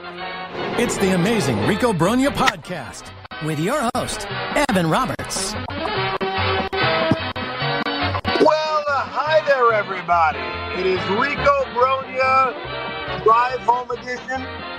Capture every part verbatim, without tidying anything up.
It's the Amazing Rico Brogna podcast with your host, Evan Roberts. Well, uh, hi there, everybody. It is Rico Brogna Drive Home Edition.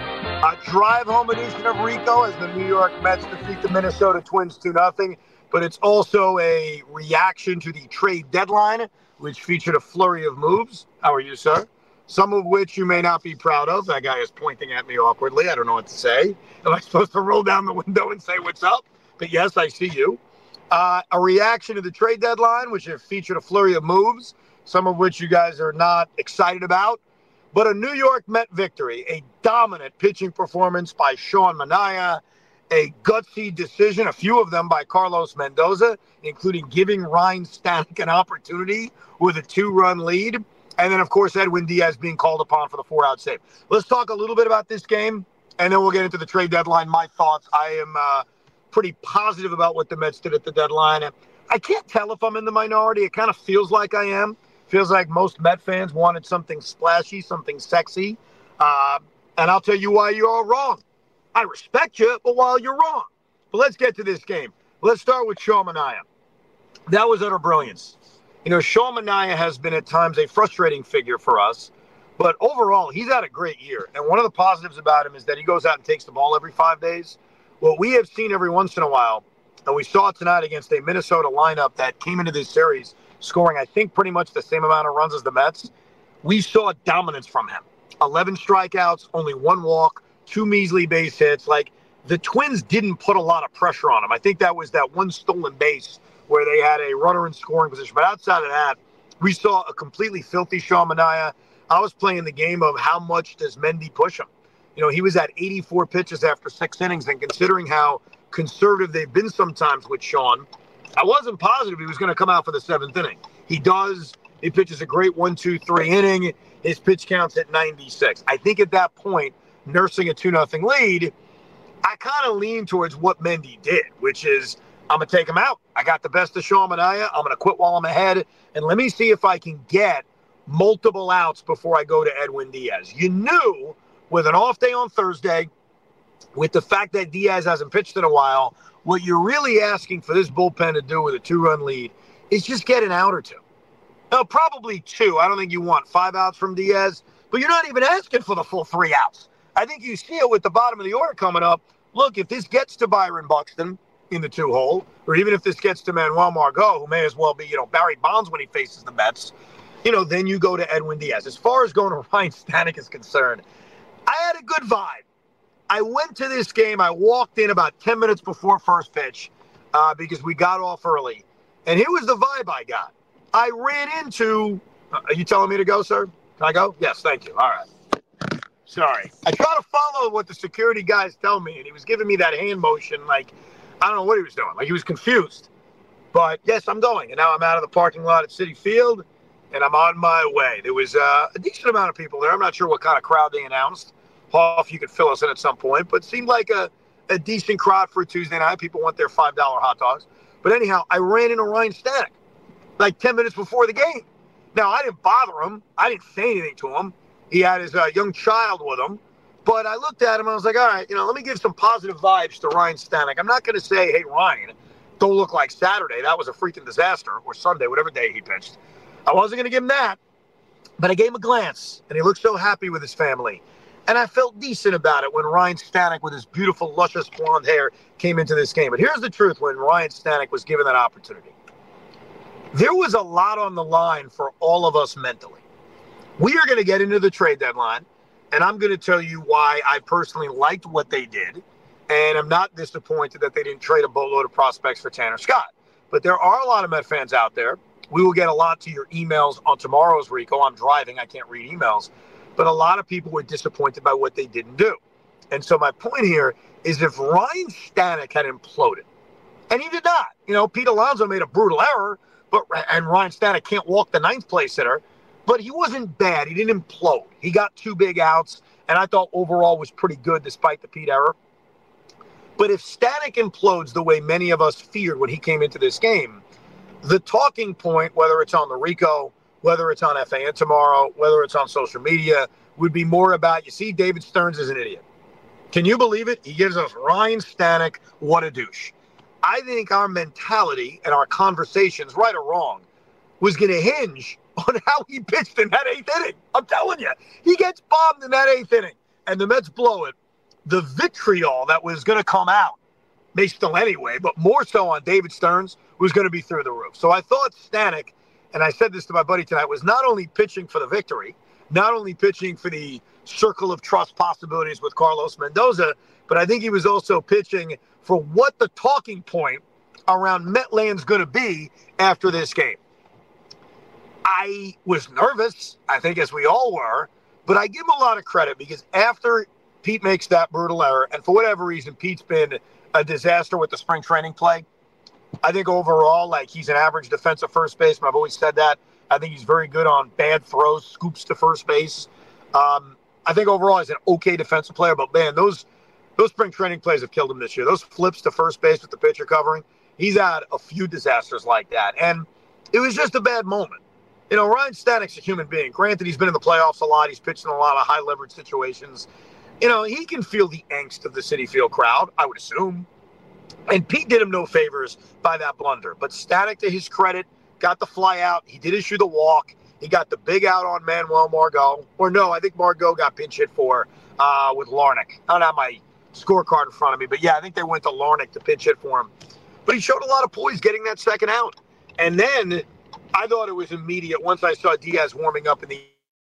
A Drive Home Edition of Rico as the New York Mets defeat the Minnesota Twins two nothing. But it's also a reaction to the trade deadline, which featured a flurry of moves. How are you, sir? Some of which you may not be proud of. That guy is pointing at me awkwardly. I don't know what to say. Am I supposed to roll down the window and say what's up? But yes, I see you. Uh, a reaction to the trade deadline, which have featured a flurry of moves, some of which you guys are not excited about. But a New York Met victory, a dominant pitching performance by Sean Manaea, a gutsy decision, a few of them by Carlos Mendoza, including giving Ryan Stanek an opportunity with a two-run lead. And then, of course, Edwin Diaz being called upon for the four-out save. Let's talk a little bit about this game, and then we'll get into the trade deadline. My thoughts. I am uh, pretty positive about what the Mets did at the deadline. I can't tell if I'm in the minority. It kind of feels like I am. Feels like most Met fans wanted something splashy, something sexy. Uh, and I'll tell you why you're all wrong. I respect you, but while you're wrong. But let's get to this game. Let's start with Sean Manaea. That was utter brilliance. You know, Sean Manaea has been at times a frustrating figure for us, but overall, he's had a great year. And one of the positives about him is that he goes out and takes the ball every five days. What we have seen every once in a while, and we saw it tonight against a Minnesota lineup that came into this series scoring, I think, pretty much the same amount of runs as the Mets. We saw dominance from him. eleven strikeouts, only one walk, two measly base hits. Like, the Twins didn't put a lot of pressure on him. I think that was that one stolen base where they had a runner in scoring position. But outside of that, we saw a completely filthy Sean Manaea. I was playing the game of how much does Mendy push him. You know, he was at eighty-four pitches after six innings, and considering how conservative they've been sometimes with Sean, I wasn't positive he was going to come out for the seventh inning. He does. He pitches a great one, two, three inning. His pitch count's at ninety-six. I think at that point, nursing a two nothing lead, I kind of lean towards what Mendy did, which is, I'm going to take him out. I got the best of Sean Manaea. I'm going to quit while I'm ahead. And let me see if I can get multiple outs before I go to Edwin Diaz. You knew with an off day on Thursday, with the fact that Diaz hasn't pitched in a while, what you're really asking for this bullpen to do with a two-run lead is just get an out or two. Now, probably two. I don't think you want five outs from Diaz, but you're not even asking for the full three outs. I think you see it with the bottom of the order coming up. Look, if this gets to Byron Buxton in the two hole, or even if this gets to Manuel Margot, who may as well be, you know, Barry Bonds when he faces the Mets, you know, then you go to Edwin Diaz. As far as going to Ryan Stanek is concerned, I had a good vibe. I went to this game. I walked in about ten minutes before first pitch uh, because we got off early. And here was the vibe I got. I ran into, uh, are you telling me to go, sir? Can I go? Yes, thank you. All right. Sorry. I try to follow what the security guys tell me, and he was giving me that hand motion like, I don't know what he was doing. Like, he was confused. But, yes, I'm going. And now I'm out of the parking lot at Citi Field, and I'm on my way. There was uh, a decent amount of people there. I'm not sure what kind of crowd they announced. Hoff, you could fill us in at some point. But it seemed like a, a decent crowd for a Tuesday night. People want their five dollar hot dogs. But anyhow, I ran into Ryan Stanek like ten minutes before the game. Now, I didn't bother him. I didn't say anything to him. He had his uh, young child with him. But I looked at him, and I was like, all right, you know, let me give some positive vibes to Ryan Stanek. I'm not going to say, hey, Ryan, don't look like Saturday. That was a freaking disaster, or Sunday, whatever day he pitched. I wasn't going to give him that. But I gave him a glance, and he looked so happy with his family. And I felt decent about it when Ryan Stanek, with his beautiful, luscious blonde hair, came into this game. But here's the truth when Ryan Stanek was given that opportunity. There was a lot on the line for all of us mentally. We are going to get into the trade deadline. And I'm going to tell you why I personally liked what they did. And I'm not disappointed that they didn't trade a boatload of prospects for Tanner Scott. But there are a lot of Met fans out there. We will get a lot to your emails on tomorrow's Rico. I'm driving. I can't read emails. But a lot of people were disappointed by what they didn't do. And so my point here is if Ryan Stanek had imploded, and he did not. You know, Pete Alonso made a brutal error, but and Ryan Stanek can't walk the ninth place hitter. But he wasn't bad. He didn't implode. He got two big outs, and I thought overall was pretty good despite the Pete error. But if Stanek implodes the way many of us feared when he came into this game, the talking point, whether it's on the Rico, whether it's on F A N tomorrow, whether it's on social media, would be more about, you see, David Stearns is an idiot. Can you believe it? He gives us Ryan Stanek. What a douche. I think our mentality and our conversations, right or wrong, was going to hinge on how he pitched in that eighth inning. I'm telling you, he gets bombed in that eighth inning, and the Mets blow it. The vitriol that was going to come out, may still anyway, but more so on David Stearns, was going to be through the roof. So I thought Stanek, and I said this to my buddy tonight, was not only pitching for the victory, not only pitching for the circle of trust possibilities with Carlos Mendoza, but I think he was also pitching for what the talking point around Metland's going to be after this game. I was nervous, I think, as we all were, but I give him a lot of credit because after Pete makes that brutal error, and for whatever reason, Pete's been a disaster with the spring training play. I think overall, like, he's an average defensive first baseman. I've always said that. I think he's very good on bad throws, scoops to first base. Um, I think overall he's an okay defensive player, but man, those those spring training plays have killed him this year. Those flips to first base with the pitcher covering, he's had a few disasters like that, and it was just a bad moment. You know, Ryan Stanek's a human being. Granted, he's been in the playoffs a lot. He's pitched in a lot of high-leverage situations. You know, he can feel the angst of the Citi Field crowd, I would assume. And Pete did him no favors by that blunder. But Stanek, to his credit, got the fly out. He did issue the walk. He got the big out on Manuel Margot. Or no, I think Margot got pinch hit for uh, with Larnach. I don't have my scorecard in front of me. But, yeah, I think they went to Larnach to pinch hit for him. But he showed a lot of poise getting that second out. And then I thought it was immediate once I saw Diaz warming up in the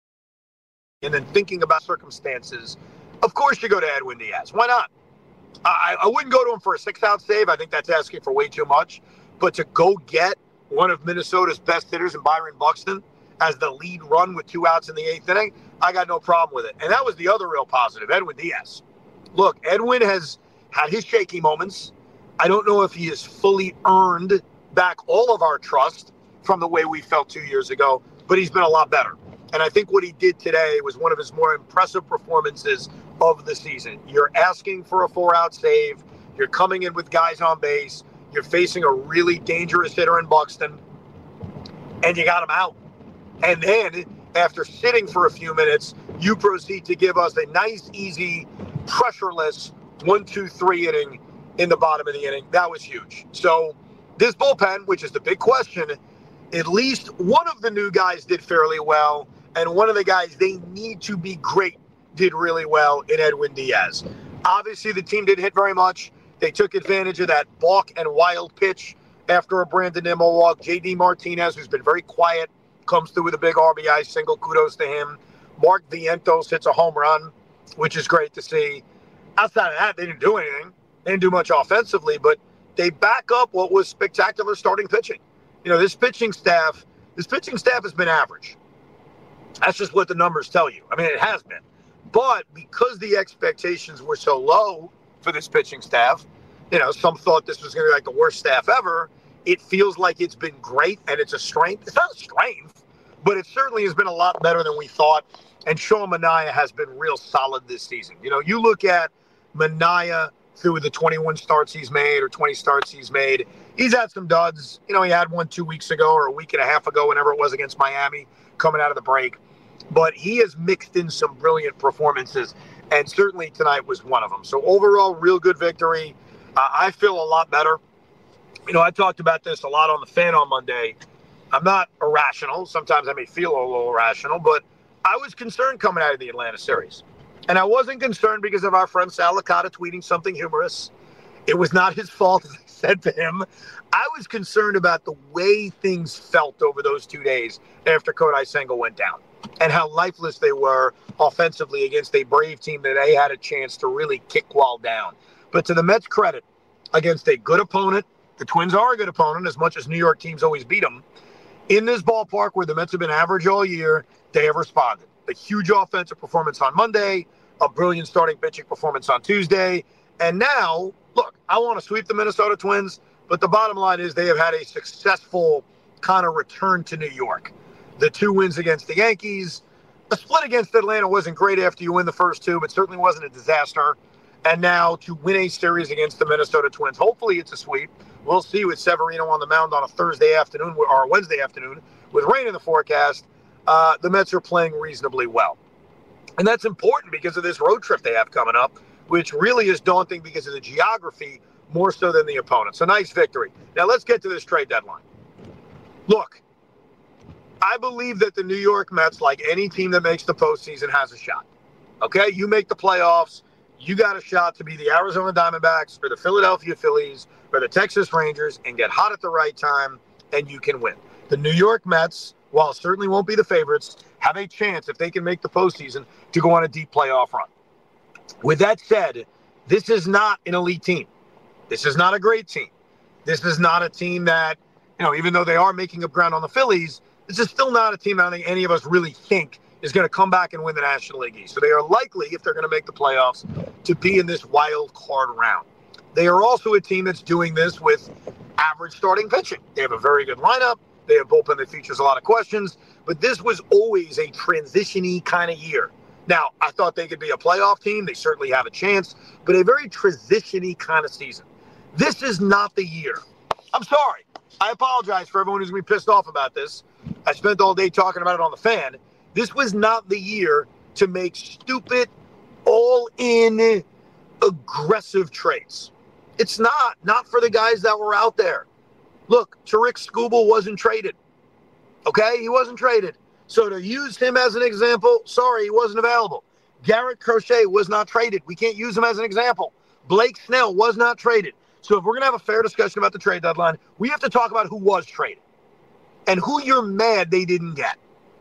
and then thinking about circumstances. Of course you go to Edwin Diaz. Why not? I, I wouldn't go to him for a six-out save. I think that's asking for way too much. But to go get one of Minnesota's best hitters in Byron Buxton as the lead run with two outs in the eighth inning, I got no problem with it. And that was the other real positive, Edwin Diaz. Look, Edwin has had his shaky moments. I don't know if he has fully earned back all of our trust from the way we felt two years ago, but he's been a lot better. And I think what he did today was one of his more impressive performances of the season. You're asking for a four-out save. You're coming in with guys on base. You're facing a really dangerous hitter in Buxton, and you got him out. And then, after sitting for a few minutes, you proceed to give us a nice, easy, pressureless one two three inning in the bottom of the inning. That was huge. So this bullpen, which is the big question, at least one of the new guys did fairly well, and one of the guys they need to be great did really well in Edwin Diaz. Obviously, the team didn't hit very much. They took advantage of that balk and wild pitch after a Brandon Nimmo walk. J D Martinez, who's been very quiet, comes through with a big R B I single. Kudos to him. Mark Vientos hits a home run, which is great to see. Outside of that, they didn't do anything. They didn't do much offensively, but they back up what was spectacular starting pitching. You know, this pitching staff, this pitching staff has been average. That's just what the numbers tell you. I mean, it has been. But because the expectations were so low for this pitching staff, you know, some thought this was going to be like the worst staff ever. It feels like it's been great, and it's a strength. It's not a strength, but it certainly has been a lot better than we thought. And Sean Manaea has been real solid this season. You know, you look at Manaea through the twenty-one starts he's made or twenty starts he's made. He's had some duds. You know, he had one two weeks ago or a week and a half ago, whenever it was against Miami, coming out of the break. But he has mixed in some brilliant performances, and certainly tonight was one of them. So overall, real good victory. Uh, I feel a lot better. You know, I talked about this a lot on the Fan on Monday. I'm not irrational. Sometimes I may feel a little irrational, but I was concerned coming out of the Atlanta series. And I wasn't concerned because of our friend Sal Licata tweeting something humorous. It was not his fault, as I said to him. I was concerned about the way things felt over those two days after Kodai Senga went down and how lifeless they were offensively against a Brave team that they had a chance to really kick while down. But to the Mets' credit, against a good opponent, the Twins are a good opponent as much as New York teams always beat them, in this ballpark where the Mets have been average all year, they have responded. A huge offensive performance on Monday, a brilliant starting pitching performance on Tuesday, and now, look, I want to sweep the Minnesota Twins, but the bottom line is they have had a successful kind of return to New York. The two wins against the Yankees. A split against Atlanta wasn't great after you win the first two, but certainly wasn't a disaster. And now to win a series against the Minnesota Twins. Hopefully it's a sweep. We'll see with Severino on the mound on a Thursday afternoon or a Wednesday afternoon with rain in the forecast. Uh, the Mets are playing reasonably well. And that's important because of this road trip they have coming up which really is daunting because of the geography more so than the opponent. So nice victory. Now let's get to this trade deadline. Look, I believe that the New York Mets, like any team that makes the postseason, has a shot. Okay, you make the playoffs, you got a shot to be the Arizona Diamondbacks or the Philadelphia Phillies or the Texas Rangers and get hot at the right time, and you can win. The New York Mets, while it certainly won't be the favorites, have a chance, if they can make the postseason, to go on a deep playoff run. With that said, this is not an elite team. This is not a great team. This is not a team that, you know, even though they are making up ground on the Phillies, this is still not a team I don't think any of us really think is going to come back and win the National League East. So they are likely, if they're going to make the playoffs, to be in this wild card round. They are also a team that's doing this with average starting pitching. They have a very good lineup. They have bullpen that features a lot of questions. But this was always a transition-y kind of year. Now, I thought they could be a playoff team. They certainly have a chance. But a very transition-y kind of season. This is not the year. I'm sorry. I apologize for everyone who's going to be pissed off about this. I spent all day talking about it on the Fan. This was not the year to make stupid, all-in, aggressive trades. It's not. Not for the guys that were out there. Look, Tarik Skubal wasn't traded. Okay? He wasn't traded. So to use him as an example, sorry, he wasn't available. Garrett Crochet was not traded. We can't use him as an example. Blake Snell was not traded. So if we're going to have a fair discussion about the trade deadline, we have to talk about who was traded and who you're mad they didn't get.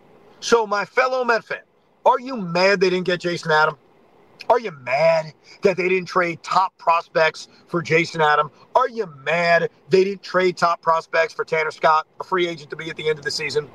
So my fellow Met fan, are you mad they didn't get Jason Adam? Are you mad that they didn't trade top prospects for Jason Adam? Are you mad they didn't trade top prospects for Tanner Scott, a free agent to be at the end of the season?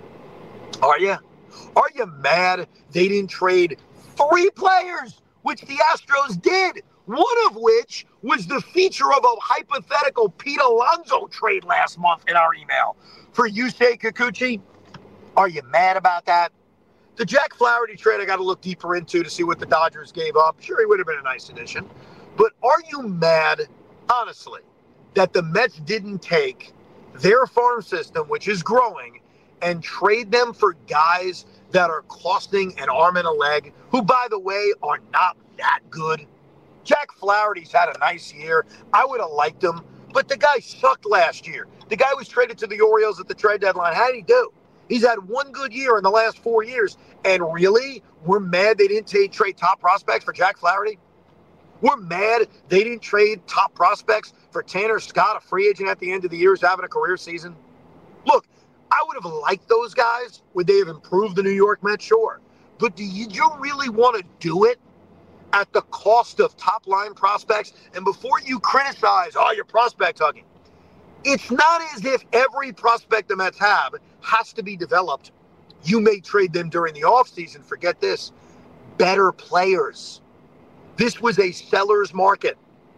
Are you? Are you mad they didn't trade three players, which the Astros did, one of which was the feature of a hypothetical Pete Alonso trade last month in our email for Yusei Kikuchi? Are you mad about that? The Jack Flaherty trade I got to look deeper into to see what the Dodgers gave up. Sure, he would have been a nice addition. But are you mad, honestly, that the Mets didn't take their farm system, which is growing, and trade them for guys that are costing an arm and a leg, who, by the way, are not that good? Jack Flaherty's had a nice year. I would have liked him, but the guy sucked last year. The guy was traded to the Orioles at the trade deadline. How did he do? He's had one good year in the last four years. And really, we're mad they didn't t- trade top prospects for Jack Flaherty? We're mad they didn't trade top prospects for Tanner Scott, a free agent at the end of the year who's having a career season? Look, I would have liked those guys. Would they have improved the New York Mets? Sure. But do you, do you really want to do it at the cost of top-line prospects? And before you criticize, oh, you're prospect hugging, it's not as if every prospect the Mets have has to be developed. You may trade them during the offseason. Forget this. Better players. This was a seller's market.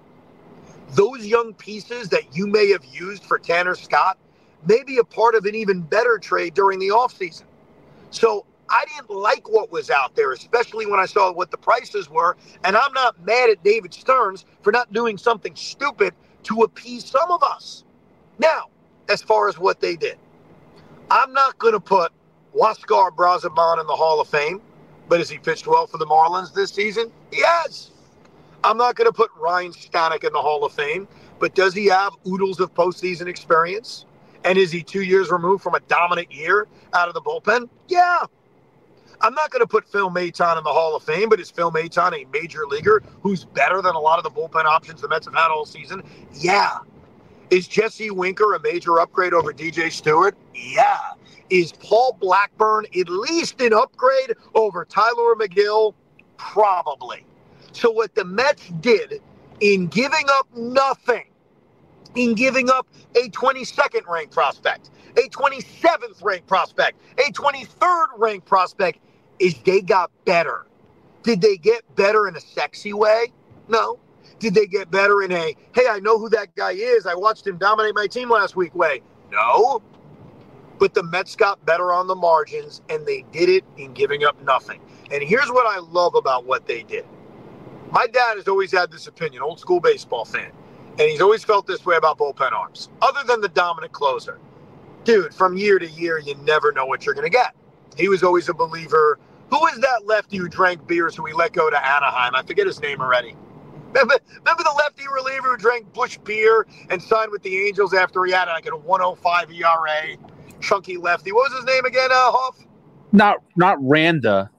Those young pieces that you may have used for Tanner Scott may be a part of an even better trade during the offseason. So I didn't like what was out there, especially when I saw what the prices were. And I'm not mad at David Stearns for not doing something stupid to appease some of us. Now, as far as what they did, I'm not going to put Huascar Braziban in the Hall of Fame, but has he pitched well for the Marlins this season? He has. I'm not going to put Ryan Stanek in the Hall of Fame, but does he have oodles of postseason experience? And is he two years removed from a dominant year out of the bullpen? Yeah. I'm not going to put Phil Maton in the Hall of Fame, but is Phil Maton a major leaguer who's better than a lot of the bullpen options the Mets have had all season? Yeah. Is Jesse Winker a major upgrade over D J Stewart? Yeah. Is Paul Blackburn at least an upgrade over Tyler McGill? Probably. So what the Mets did in giving up nothing, in giving up a twenty-second ranked prospect, a twenty-seventh ranked prospect, a twenty-third ranked prospect, is they got better. Did they get better in a sexy way? No. Did they get better in a, hey, I know who that guy is, I watched him dominate my team last week way? No. But the Mets got better on the margins, and they did it in giving up nothing. And here's what I love about what they did. My dad has always had this opinion, old school baseball fan, and he's always felt this way about bullpen arms, other than the dominant closer. Dude, from year to year, you never know what you're going to get. He was always a believer. Who is that lefty who drank beers who we let go to Anaheim? I forget his name already. Remember, remember the lefty reliever who drank Busch beer and signed with the Angels after he had like a one oh five E R A? Chunky lefty. What was his name again, uh, Hoff? Not not Randa.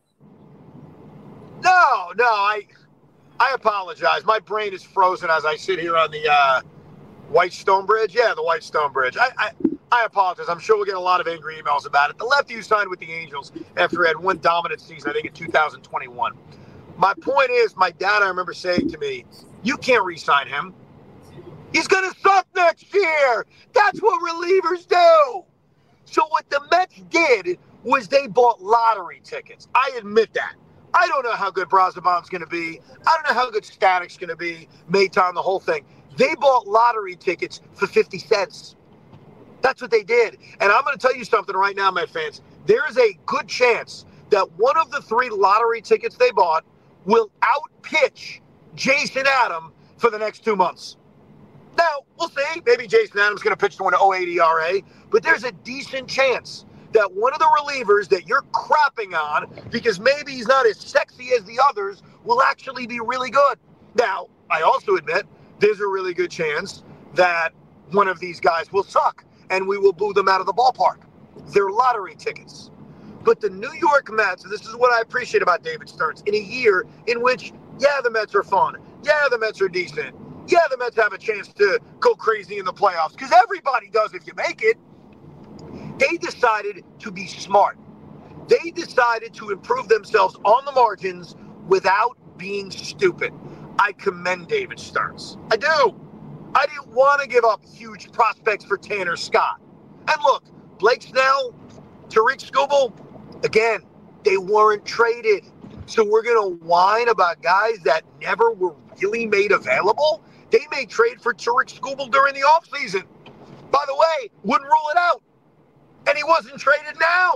No, no, I I apologize. My brain is frozen as I sit here on the uh, White Stone Bridge. Yeah, the White Stone Bridge. I, I I apologize. I'm sure we'll get a lot of angry emails about it. The lefty who signed with the Angels after he had one dominant season, I think in two thousand twenty-one. My point is, my dad, I remember saying to me, you can't re-sign him. He's going to suck next year. That's what relievers do. So what the Mets did was they bought lottery tickets. I admit that. I don't know how good Braziban's going to be. I don't know how good Static's going to be, Maton, the whole thing. They bought lottery tickets for fifty cents. That's what they did. And I'm going to tell you something right now, Met fans. There is a good chance that one of the three lottery tickets they bought will outpitch Jason Adam for the next two months. Now, we'll see. Maybe Jason Adams going to pitch to an oh eight E R A, but there's a decent chance that one of the relievers that you're crapping on because maybe he's not as sexy as the others will actually be really good. Now, I also admit there's a really good chance that one of these guys will suck and we will boo them out of the ballpark. They're lottery tickets. But the New York Mets, and this is what I appreciate about David Stearns, in a year in which, yeah, the Mets are fun. Yeah, the Mets are decent. Yeah, the Mets have a chance to go crazy in the playoffs, because everybody does if you make it. They decided to be smart. They decided to improve themselves on the margins without being stupid. I commend David Stearns. I do. I didn't want to give up huge prospects for Tanner Scott. And look, Blake Snell, Tariq Skubal, again, they weren't traded. So we're going to whine about guys that never were really made available? They may trade for Tariq Skubal during the offseason. By the way, wouldn't rule it out. And he wasn't traded now.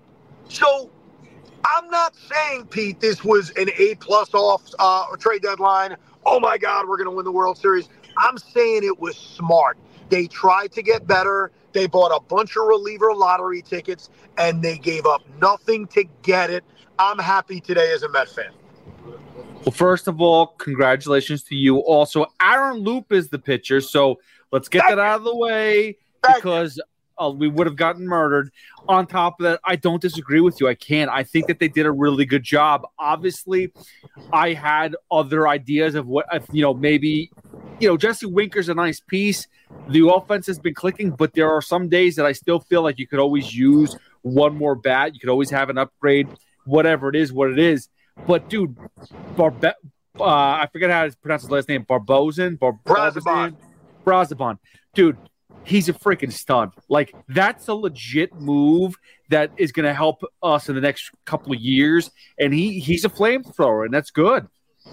So I'm not saying, Pete, this was an A-plus off uh, trade deadline. Oh, my God, we're going to win the World Series. I'm saying it was smart. They tried to get better. They bought a bunch of reliever lottery tickets, and they gave up nothing to get it. I'm happy today as a Met fan. Well, first of all, congratulations to you. Also, Aaron Loop is the pitcher, so let's get Thank that you. out of the way Thank because uh, we would have gotten murdered. On top of that, I don't disagree with you. I can't. I think that they did a really good job. Obviously, I had other ideas of what, you know, maybe, you know, Jesse Winker's a nice piece. The offense has been clicking, but there are some days that I still feel like you could always use one more bat. You could always have an upgrade, whatever it is, what it is. But, dude, Barbe- uh, I forget how to pronounce his last name. Barbosan? Bar- Braziban. Braziban. Dude, he's a freaking stud. Like, that's a legit move that is going to help us in the next couple of years. And he he's a flamethrower, and that's good.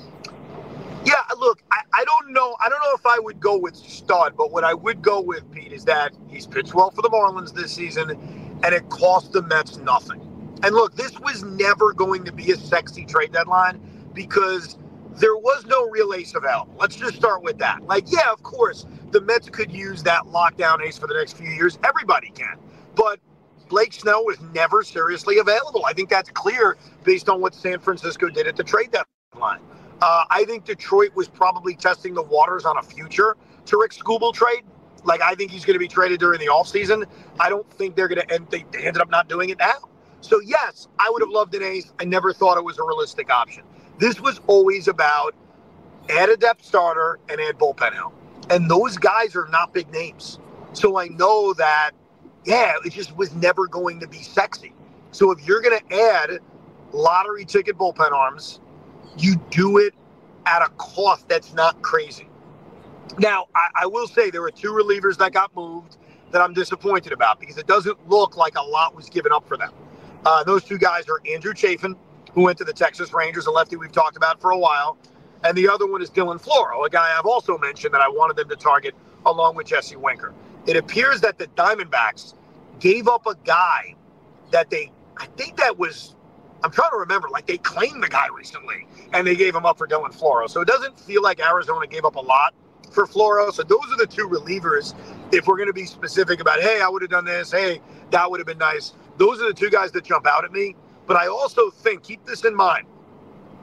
Yeah, look, I, I don't know. I don't know if I would go with stud, but what I would go with, Pete, is that he's pitched well for the Marlins this season, and it cost the Mets nothing. And look, this was never going to be a sexy trade deadline because there was no real ace available. Let's just start with that. Like, yeah, of course, the Mets could use that lockdown ace for the next few years. Everybody can. But Blake Snell was never seriously available. I think that's clear based on what San Francisco did at the trade deadline. Uh, I think Detroit was probably testing the waters on a future Tariq Skubal trade. Like, I think he's going to be traded during the offseason. I don't think they're going to end. They, they ended up not doing it now. So, yes, I would have loved an ace. I never thought it was a realistic option. This was always about add a depth starter and add bullpen help. And those guys are not big names. So I know that, yeah, it just was never going to be sexy. So if you're going to add lottery ticket bullpen arms, you do it at a cost that's not crazy. Now, I, I will say there were two relievers that got moved that I'm disappointed about because it doesn't look like a lot was given up for them. Uh, those two guys are Andrew Chafin, who went to the Texas Rangers, a lefty we've talked about for a while, and the other one is Dylan Floro, a guy I've also mentioned that I wanted them to target along with Jesse Winker. It appears that the Diamondbacks gave up a guy that they, I think that was, I'm trying to remember, like they claimed the guy recently, and they gave him up for Dylan Floro. So it doesn't feel like Arizona gave up a lot for Floro. So those are the two relievers. If we're going to be specific about, hey, I would have done this, hey, that would have been nice. Those are the two guys that jump out at me. But I also think, keep this in mind,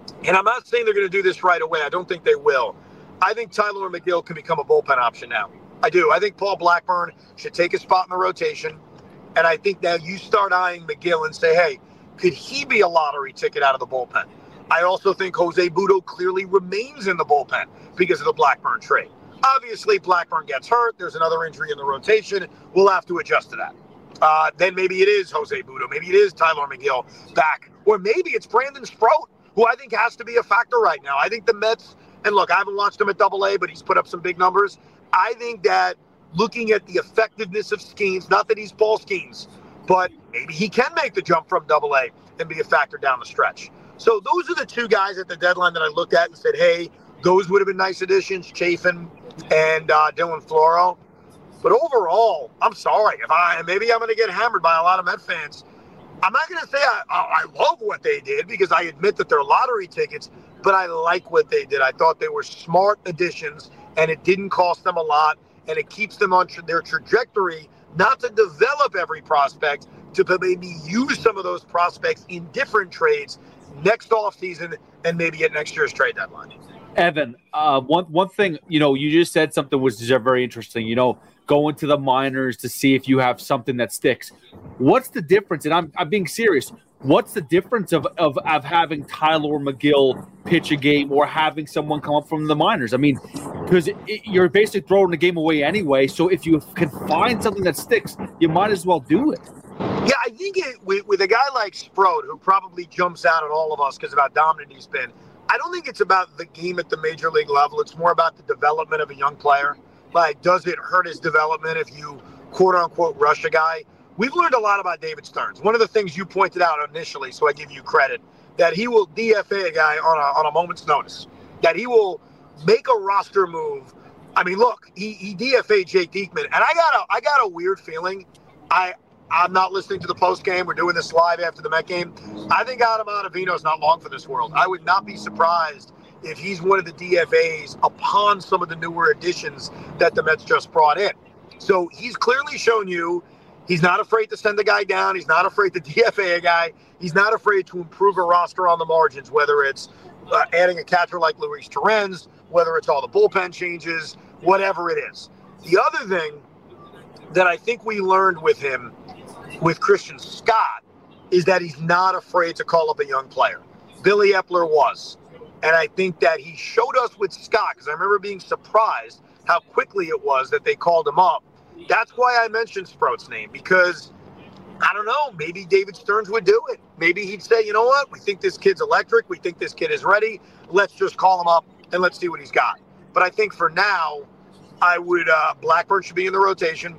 and I'm not saying they're going to do this right away. I don't think they will. I think Tyler McGill can become a bullpen option now. I do. I think Paul Blackburn should take a spot in the rotation. And I think now you start eyeing McGill and say, hey, could he be a lottery ticket out of the bullpen? I also think Jose Butto clearly remains in the bullpen because of the Blackburn trade. Obviously, Blackburn gets hurt. There's another injury in the rotation. We'll have to adjust to that. Uh, then maybe it is Jose Butto. Maybe it is Tyler McGill back. Or maybe it's Brandon Sproat, who I think has to be a factor right now. I think the Mets, and look, I haven't watched him at double A, but he's put up some big numbers. I think that looking at the effectiveness of Skeens, not that he's Paul Skeens, but maybe he can make the jump from double A and be a factor down the stretch. So those are the two guys at the deadline that I looked at and said, hey, those would have been nice additions, Chafin and uh, Dylan Floro. But overall, I'm sorry. If I maybe I'm going to get hammered by a lot of Met fans. I'm not going to say I, I love what they did because I admit that they're lottery tickets, but I like what they did. I thought they were smart additions, and it didn't cost them a lot, and it keeps them on tra- their trajectory not to develop every prospect, to maybe use some of those prospects in different trades next offseason and maybe at next year's trade deadline. Evan, uh, one one thing, you know, you just said something was very interesting, you know, going to the minors to see if you have something that sticks. What's the difference? And I'm I'm being serious. What's the difference of, of, of having Tyler McGill pitch a game or having someone come up from the minors? I mean, because you're basically throwing the game away anyway. So if you can find something that sticks, you might as well do it. Yeah, I think it, with, with a guy like Sproat, who probably jumps out at all of us because of how dominant he's been, I don't think it's about the game at the major league level. It's more about the development of a young player. Like, does it hurt his development if you quote-unquote rush a guy? We've learned a lot about David Stearns. One of the things you pointed out initially, so I give you credit, that he will D F A a guy on a, on a moment's notice, that he will make a roster move. I mean, look, he, he D F A'd Jake Diekman, and I got a I got a weird feeling. I I'm not listening to the post game. We're doing this live after the Met game. I think Adam Ottavino's not long for this world. I would not be surprised if he's one of the D F As upon some of the newer additions that the Mets just brought in. So he's clearly shown you he's not afraid to send a guy down. He's not afraid to D F A a guy. He's not afraid to improve a roster on the margins, whether it's uh, adding a catcher like Luis Torrens, whether it's all the bullpen changes, whatever it is. The other thing that I think we learned with him, with Christian Scott, is that he's not afraid to call up a young player. Billy Epler was. And I think that he showed us with Scott, because I remember being surprised how quickly it was that they called him up. That's why I mentioned Sproat's name, because, I don't know, maybe David Stearns would do it. Maybe he'd say, you know what, we think this kid's electric. We think this kid is ready. Let's just call him up and let's see what he's got. But I think for now, I would, uh, Blackburn should be in the rotation.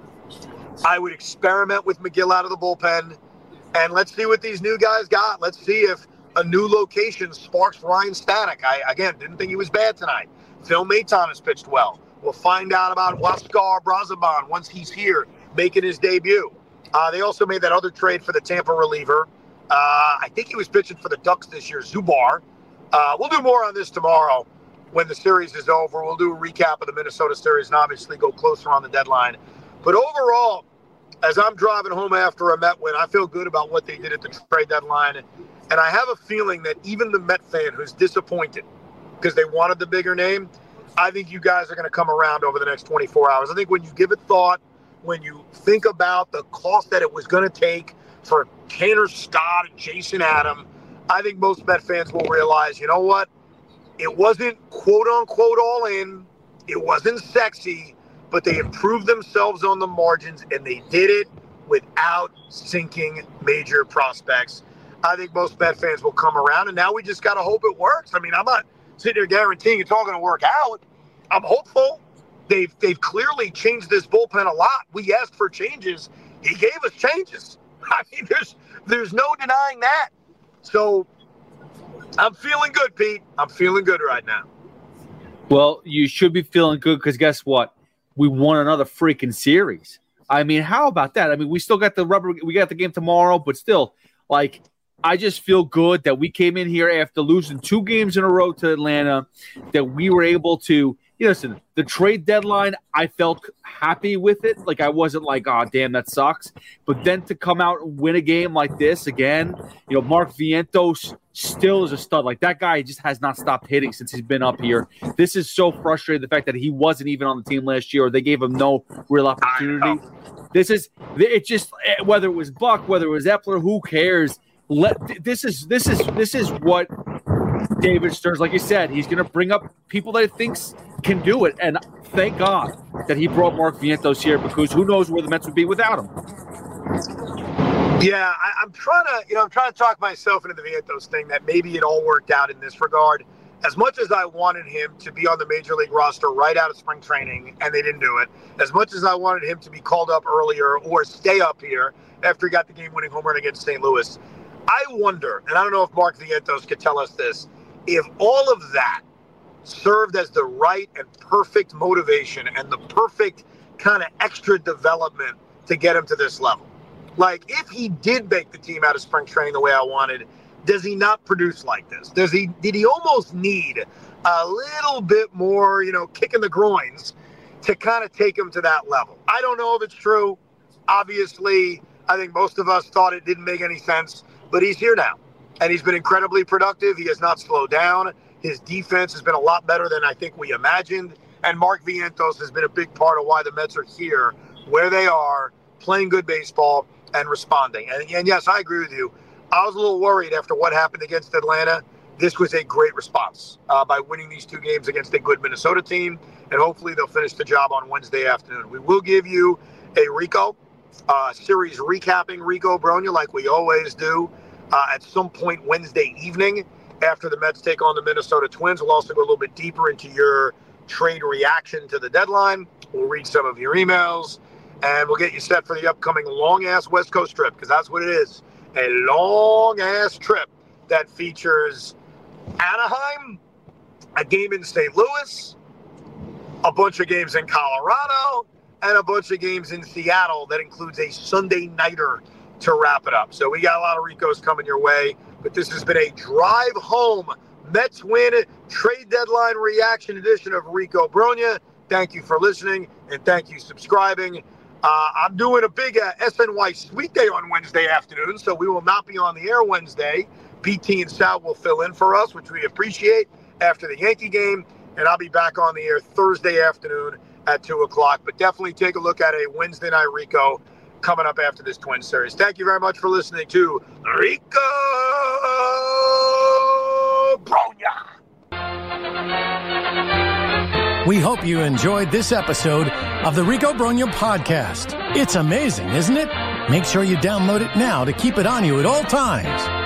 I would experiment with McGill out of the bullpen. And let's see what these new guys got. Let's see if a new location sparks Ryan Stanek. I, again, didn't think he was bad tonight. Phil Maton has pitched well. We'll find out about Huascar Brazoban once he's here, making his debut. Uh, they also made that other trade for the Tampa reliever. Uh, I think he was pitching for the Ducks this year, Zubar. Uh, we'll do more on this tomorrow when the series is over. We'll do a recap of the Minnesota series and obviously go closer on the deadline. But overall, as I'm driving home after a Met win, I feel good about what they did at the trade deadline. And I have a feeling that even the Met fan who's disappointed because they wanted the bigger name, I think you guys are going to come around over the next twenty-four hours. I think when you give it thought, when you think about the cost that it was going to take for Tanner Stott and Jason Adam, I think most Met fans will realize, you know what? It wasn't quote-unquote all in. It wasn't sexy, but they improved themselves on the margins, and they did it without sinking major prospects. I think most Met fans will come around, and now we just got to hope it works. I mean, I'm not sitting here guaranteeing it's all going to work out. I'm hopeful. They've they've clearly changed this bullpen a lot. We asked for changes. He gave us changes. I mean, there's there's no denying that. So I'm feeling good, Pete. I'm feeling good right now. Well, you should be feeling good because guess what? We won another freaking series. I mean, how about that? I mean, we still got the rubber. We got the game tomorrow, but still, like, I just feel good that we came in here after losing two games in a row to Atlanta, that we were able to, you know, listen, the trade deadline, I felt happy with it. Like, I wasn't like, oh, damn, that sucks. But then to come out and win a game like this again, you know, Mark Vientos still is a stud. Like, that guy just has not stopped hitting since he's been up here. This is so frustrating, the fact that he wasn't even on the team last year, or they gave him no real opportunity. This is, it just, whether it was Buck, whether it was Epler, who cares? Let this is this is this is what David Stearns, like you said, he's going to bring up people that he thinks can do it, and thank God that he brought Mark Vientos here, because who knows where the Mets would be without him. Yeah, I, I'm trying to, you know, I'm trying to talk myself into the Vientos thing, that maybe it all worked out in this regard. As much as I wanted him to be on the Major League roster right out of spring training, and they didn't do it, as much as I wanted him to be called up earlier or stay up here after he got the game-winning home run against Saint Louis, I wonder, and I don't know if Mark Vientos could tell us this, if all of that served as the right and perfect motivation and the perfect kind of extra development to get him to this level. Like, if he did make the team out of spring training the way I wanted, does he not produce like this? Does he? Did he almost need a little bit more, you know, kick in the groins to kind of take him to that level? I don't know if it's true. Obviously, I think most of us thought it didn't make any sense. But he's here now, and he's been incredibly productive. He has not slowed down. His defense has been a lot better than I think we imagined. And Mark Vientos has been a big part of why the Mets are here, where they are, playing good baseball and responding. And, and yes, I agree with you. I was a little worried after what happened against Atlanta. This was a great response uh, by winning these two games against a good Minnesota team, and hopefully they'll finish the job on Wednesday afternoon. We will give you a Rico uh, series recapping Rico Brogna like we always do. Uh, at some point Wednesday evening after the Mets take on the Minnesota Twins. We'll also go a little bit deeper into your trade reaction to the deadline. We'll read some of your emails, and we'll get you set for the upcoming long-ass West Coast trip, because that's what it is, a long-ass trip that features Anaheim, a game in Saint Louis, a bunch of games in Colorado, and a bunch of games in Seattle that includes a Sunday nighter to wrap it up. So we got a lot of Ricos coming your way, but this has been a drive home Mets win trade deadline reaction edition of Rico Brogna. Thank you for listening, and thank you subscribing. Uh, I'm doing a big uh, S N Y Sweet Day on Wednesday afternoon, so we will not be on the air Wednesday. B T and Sal will fill in for us, which we appreciate, after the Yankee game, and I'll be back on the air Thursday afternoon at two o'clock. But definitely take a look at a Wednesday night Rico coming up after this Twin Series. Thank you very much for listening to Rico Brogna. We hope you enjoyed this episode of the Rico Brogna podcast. It's amazing, isn't it? Make sure you download it now to keep it on you at all times.